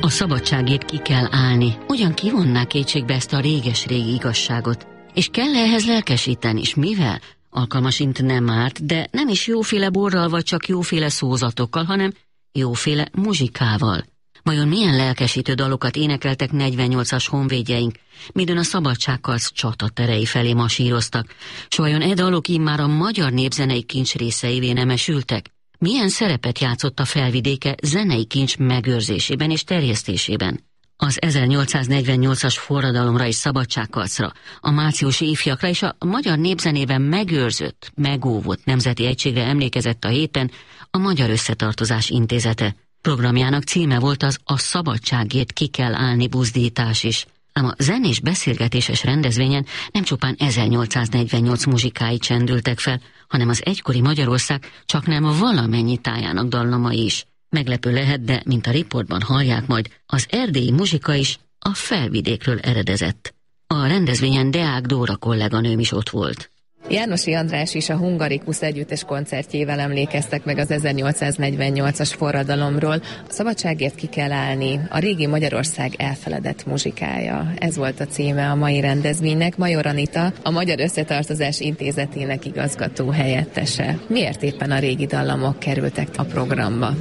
A szabadságért ki kell állni. Ugyan kivonnák kétségbe ezt a réges-régi igazságot? És kell ehhez lelkesíteni, és mivel? Alkalmasint nem árt, de nem is jóféle borral vagy csak jóféle szózatokkal, hanem jóféle muzsikával. Vajon milyen lelkesítő dalokat énekeltek 48-as honvédjeink, midőn a szabadságharc csataterei felé masíroztak, s vajon e dalok immár a magyar népzenei kincs részeivé nem esültek? Milyen szerepet játszott a Felvidéke zenei kincs megőrzésében és terjesztésében? Az 1848-as forradalomra és szabadságharcra, a márciusi ifjakra és a magyar népzenében megőrzött, megóvott nemzeti egységre emlékezett a héten a Magyar Összetartozás Intézete. Programjának címe volt az A szabadságért ki kell állni buzdítás is. Ám a zenés beszélgetéses rendezvényen nem csupán 1848 muzsikái csendültek fel, hanem az egykori Magyarország csaknem valamennyi tájának dallamai is. Meglepő lehet, de mint a riportban hallják majd, az erdélyi muzsika is a Felvidékről eredezett. A rendezvényen Deák Dóra kolléganőm is ott volt. Jánosi András is a Hungarikus együttes koncertjével emlékeztek meg az 1848-as forradalomról. A szabadságért ki kell állni, a régi Magyarország elfeledett muzsikája. Ez volt a címe a mai rendezvénynek. Major Anita, a Magyar Összetartozás Intézetének igazgató helyettese. Miért éppen a régi dallamok kerültek a programba?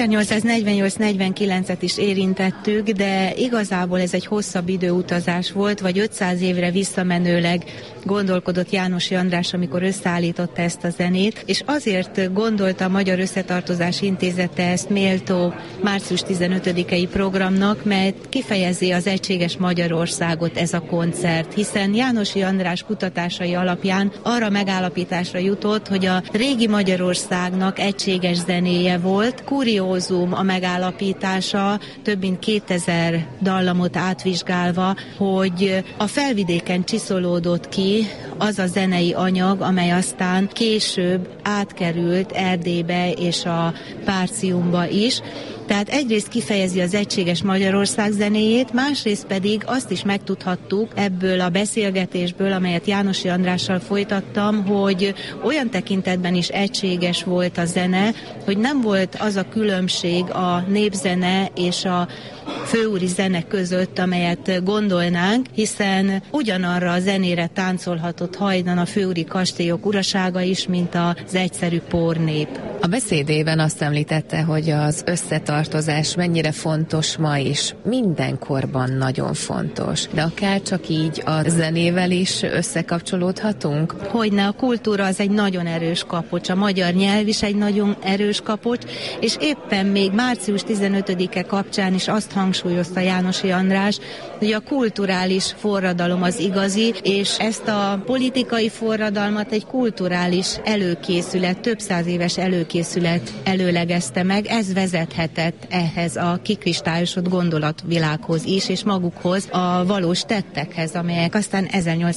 1848-49-et is érintettük, de igazából ez egy hosszabb időutazás volt, vagy 500 évre visszamenőleg gondolkodott Jánosi András, amikor összeállította ezt a zenét, és azért gondolta a Magyar Összetartozás Intézete ezt méltó március 15-i programnak, mert kifejezi az egységes Magyarországot ez a koncert, hiszen Jánosi András kutatásai alapján arra megállapításra jutott, hogy a régi Magyarországnak egységes zenéje volt. Kuriózum a megállapítása, több mint 2000 dallamot átvizsgálva, hogy a Felvidéken csiszolódott ki az a zenei anyag, amely aztán később átkerült Erdélybe és a Párciumba is. Tehát egyrészt kifejezi az egységes Magyarország zenéjét, másrészt pedig azt is megtudhattuk ebből a beszélgetésből, amelyet Jánosi Andrással folytattam, hogy olyan tekintetben is egységes volt a zene, hogy nem volt az a különbség a népzene és a főúri zene között, amelyet gondolnánk, hiszen ugyanarra a zenére táncolhatott hajdan a főúri kastélyok urasága is, mint az egyszerű pornép. A beszédében azt említette, hogy az összetartozás mennyire fontos ma is. Mindenkorban nagyon fontos. De akár csak így a zenével is összekapcsolódhatunk? Hogyne, a kultúra az egy nagyon erős kapocs, a magyar nyelv is egy nagyon erős kapocs, és éppen még március 15-e kapcsán is azt hangsúlyozta Jánosi András, hogy a kulturális forradalom az igazi, és ezt a politikai forradalmat egy kulturális előkészület, több száz éves előkészület előlegezte meg. Ez vezethetett ehhez a kikristályosodott gondolatvilághoz is, és magukhoz a valós tettekhez, amelyek aztán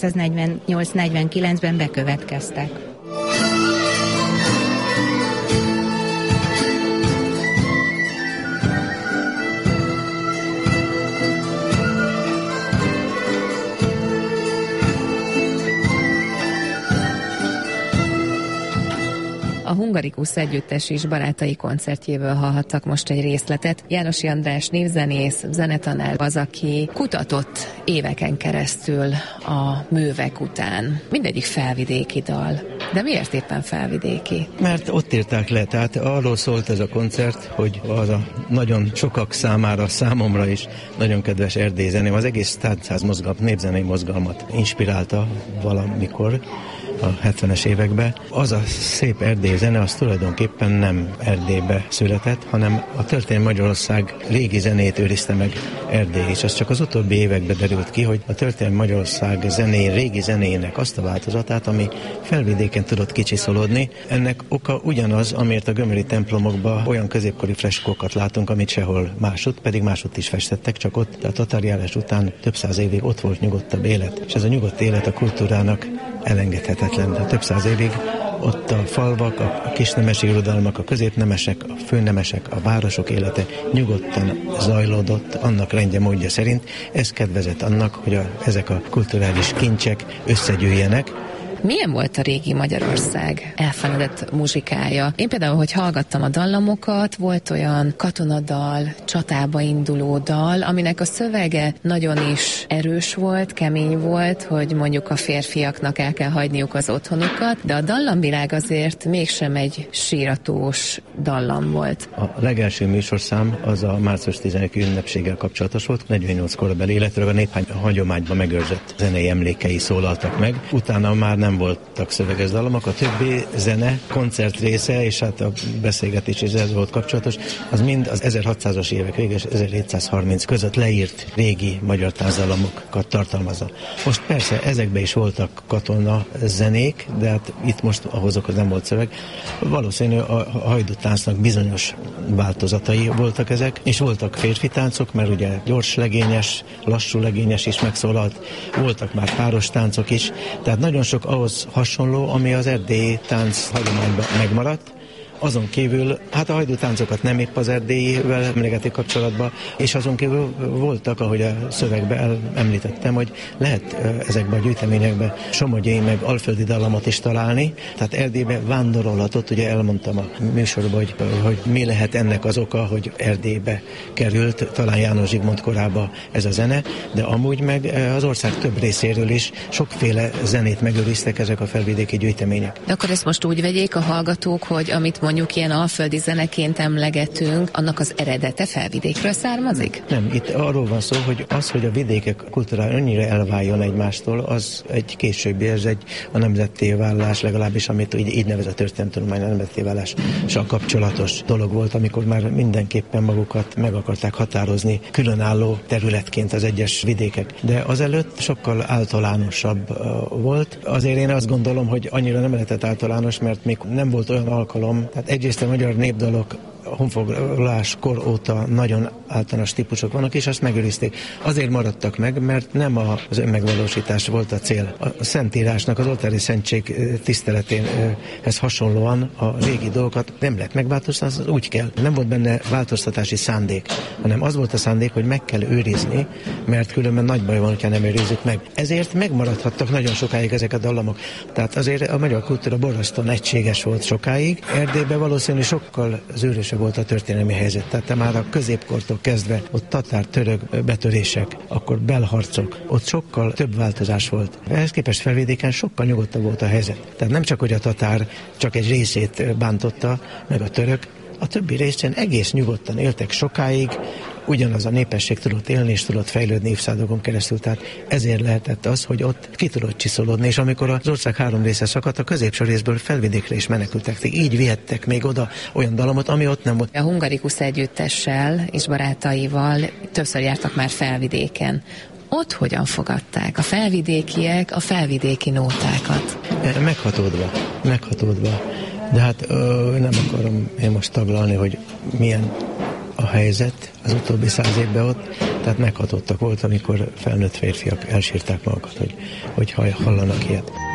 1848-49-ben bekövetkeztek. A Hungarikus együttes is barátai koncertjéből hallhattak most egy részletet. Jánosi András névzenész, zenetanár az, aki kutatott éveken keresztül a művek után. Mindegyik felvidéki dal. De miért éppen felvidéki? Mert ott írták le, tehát arról szólt ez a koncert, hogy az a nagyon sokak számára, számomra is nagyon kedves erdélyi zeném, az egész táncház mozgalmat, népzenei mozgalmat inspirálta valamikor a 70-es években. Az a szép erdélyi zene, az tulajdonképpen nem Erdélybe született, hanem a történelmi Magyarország régi zenét őrizte meg Erdély, és az csak az utóbbi években derült ki, hogy a történelmi Magyarország régi zenének azt a változatát, ami Felvidéken tudott kicsiszolódni. Ennek oka ugyanaz, amiért a gömöri templomokban olyan középkori freskókat látunk, amit sehol másutt, pedig másutt is festettek, csak ott a tatárjárás után több száz évig ott volt nyugodtabb élet, és ez a nyugodt élet a kultúrának elengedhetetlen. De több száz évig ott a falvak, a kisnemesi irodalmak, a középnemesek, a főnemesek, a városok élete nyugodtan zajlódott annak rendje módja szerint. Ez kedvezett annak, hogy ezek a kulturális kincsek összegyűjjenek, Milyen volt a régi Magyarország elfeledett muzsikája? Én például, hogy hallgattam a dallamokat, volt olyan katonadal, csatába induló dal, aminek a szövege nagyon is erős volt, kemény volt, hogy mondjuk a férfiaknak el kell hagyniuk az otthonukat, de a dallamvilág azért mégsem egy síratós dallam volt. A legelső műsorszám az a március 11 ünnepséggel kapcsolatos volt, 48 korabeli, illetve a néphagyományban megőrzött zenei emlékei szólaltak meg. Utána már nem voltak szöveges dallamok, a többi zene, koncert része, és hát a beszélgetés is ez volt kapcsolatos, az mind az 1600-as évek vége és 1730 között leírt régi magyar tánzdallamokat tartalmazza. Most persze ezekben is voltak katona zenék, de hát itt most ahhozokhoz nem volt szöveg. Valószínű a hajdútáncnak bizonyos változatai voltak ezek, és voltak férfi táncok, mert ugye gyors legényes, lassú legényes is megszólalt, voltak már páros táncok is, tehát nagyon sok ahhoz hasonló, ami az erdélyi tánc hagyományban megmaradt. Azon kívül, hát a hajdútáncokat nem épp az erdélyivel emlegetik kapcsolatban, és azon kívül voltak, ahogy a szövegben említettem, hogy lehet ezekben a gyűjteményekben somogyai meg alföldi dallamot is találni, tehát Erdélybe vándorolhatott, ugye elmondtam a műsorban, hogy mi lehet ennek az oka, hogy Erdélybe került, talán János Zsigmond korába ez a zene, de amúgy meg az ország több részéről is sokféle zenét megőriztek ezek a felvidéki gyűjtemények. De akkor ezt most úgy vegyék a hallgatók, hogy amit mondjuk ilyen alföldi zeneként emlegetünk, annak az eredete felvidékről származik? Nem, itt arról van szó, hogy a vidékek kultúrája annyira elváljon egymástól, az egy későbbi, ez a nemzetté válás, legalábbis amit így nevezett történelemtudomány, a nemzetté válással kapcsolatos dolog volt, amikor már mindenképpen magukat meg akarták határozni különálló területként az egyes vidékek. De azelőtt sokkal általánosabb volt. Azért én azt gondolom, hogy annyira nem lehetett általános, mert még nem volt olyan alkalom. Tehát egyrészt a magyar népdalok honfoglaláskor óta nagyon általános típusok vannak, és azt megőrizték. Azért maradtak meg, mert nem az önmegvalósítás volt a cél. A Szentírásnak, az oltári szentség tiszteleténhez hasonlóan a régi dolgokat nem lehet megváltoztatni, az úgy kell. Nem volt benne változtatási szándék, hanem az volt a szándék, hogy meg kell őrizni, mert különben nagy baj van, hogyha nem őrizzük meg. Ezért megmaradhattak nagyon sokáig ezek a dallamok. Tehát azért a magyar kultúra borzasztóan egységes volt sokáig. Erdélyben valószínűleg sokkal zűrösebb volt a történelmi helyzet. Tehát már a középkortól kezdve ott tatár-török betörések, akkor belharcok, ott sokkal több változás volt. Ehhez képest felvidéken sokkal nyugodtabb volt a helyzet. Tehát nem csak, hogy a tatár csak egy részét bántotta, meg a török, a többi részén egész nyugodtan éltek sokáig, ugyanaz a népesség tudott élni és tudott fejlődni évszázadokon keresztül, tehát ezért lehetett az, hogy ott ki tudott csiszolódni, és amikor az ország három része szakadt, a középső részből felvidékre is menekültek. Így vihettek még oda olyan dallamot, ami ott nem volt. A Hungarikus együttessel és barátaival többször jártak már felvidéken. Ott hogyan fogadták a felvidékiek a felvidéki nótákat? Meghatódva. De hát nem akarom én most taglalni, hogy milyen a helyzet az utóbbi 100 évben ott, tehát meghatottak volt, amikor felnőtt férfiak elsírták magukat, hogy hallanak ilyet.